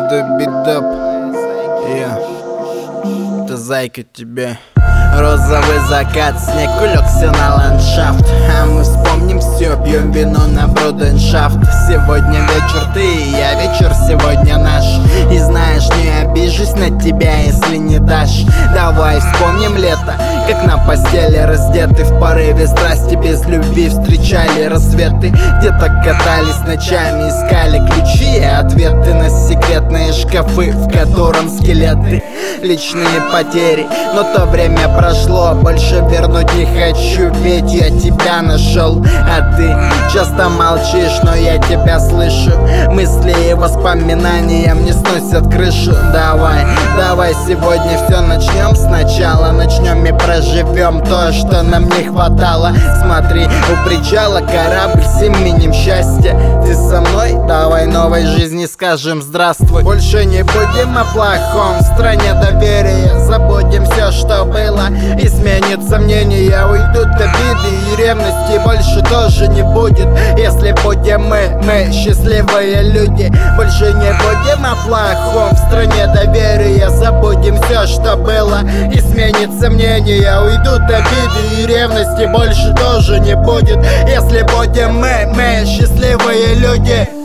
Бидап. Это зайка тебе. Розовый закат, снег улегся на ландшафт. А мы вспомним все, пьем вино на бруденшафт. Сегодня вечер ты и я, вечер сегодня наш. И знаешь, не обижусь на тебя, если не дашь. Давай вспомним лето, как на постели раздеты. В порыве страсти без любви встречали рассветы. Где-то катались ночами, искали ключи и ответы на секретные шкафы, в котором скелеты. Личные потери, но то время прошло. Больше вернуть не хочу, ведь я тебя нашел. А ты часто молчишь, но я тебя слышу. Мысли и воспоминания мне сносят крышу. Давай сегодня все начнем сначала. Начнем и проживем то, что нам не хватало. Смотри, у причала корабль с именем счастья. Ты со мной? Давай новой жизни скажем здравствуй. Больше не будем о плохом, в стране доверия. Забудем все, что было, и сменится мнение. Уйдут обиды и ревности, больше тоже не будет. Если будем мы счастливые люди. Больше не будем о плохом, в стране доверия. Забудем все, что было, и сменится мнение. Уйдут обиды и ревности, больше тоже не будет. Если будем мы счастливые люди.